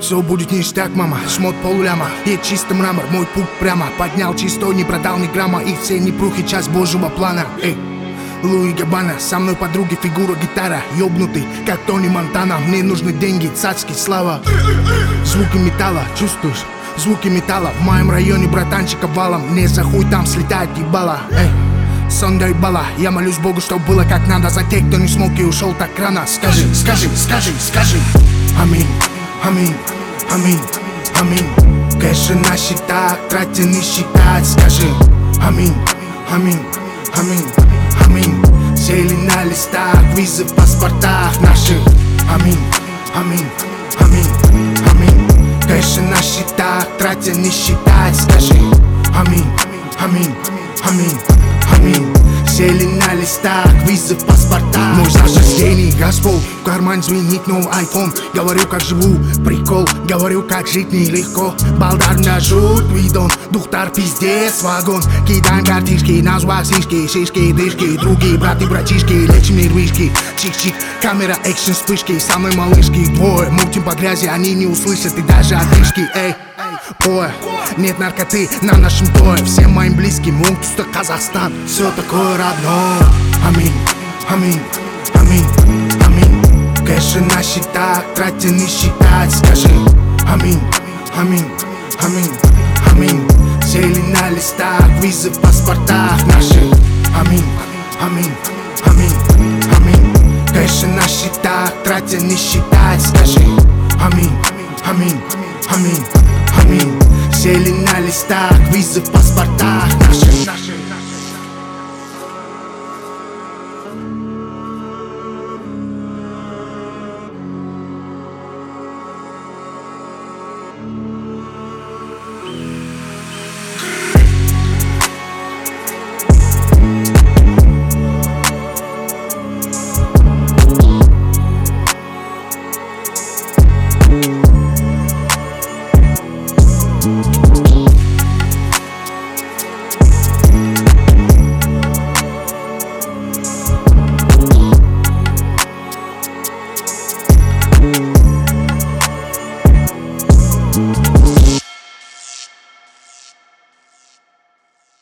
Все будет ништяк, мама, шмот полляма и чистый мрамор, мой путь прямо. Поднял чистой, не продал ни грамма. И все непрухи, часть божьего плана. Эй, Луи Габбана, со мной подруги, фигура, гитара. Ёбнутый, как Тони Монтана. Мне нужны деньги, цацки, слава. Звуки металла, чувствуешь? Звуки металла. В моем районе братанчика валом. Не за хуй там слетает ебало. Эй, сон да ебало. Я молюсь Богу, чтоб было как надо. За тех, кто не смог и ушел так рано. Скажи, скажи, скажи, скажи. Аминь, аминь, аминь, аминь. Кэши на счетах, тратя не считать. Скажи, аминь, аминь, аминь, аминь. Сели на листах, визы в паспортах наших. Аминь, аминь, аминь, аминь. Кэши на счетах, тратя не считать. Скажи, аминь, аминь, аминь, аминь. Сели на листах, визы в паспортах. Мой Саша гений, Господь. В карман звенит новый айфон. Говорю, как живу, прикол. Говорю, как жить нелегко. Балдар меня жут, видон. Духтар пиздец, вагон. Кидаем картишки, назвать сишки. Шишки, дышки, другие браты, братишки. Лечим нервишки, чик-чик. Камера, экшен, вспышки. Со мной малышки, двое. Мутим по грязи, они не услышат и даже отрыжки. Эй, ой, нет наркоты на нашем тое. Всем моим близким, Оңтүстік Казахстан. Все такое родное. Аминь, аминь, аминь, аминь. Кэши на счетах, тратя не считать. Скажи, аминь, аминь, аминь, аминь. Сели на листах, визы в паспортах наших. Аминь, аминь, аминь, аминь. Кэши на счетах, тратя не считать. Скажи, аминь, аминь, аминь, аминь. Сели на листах, визы в паспортах наших.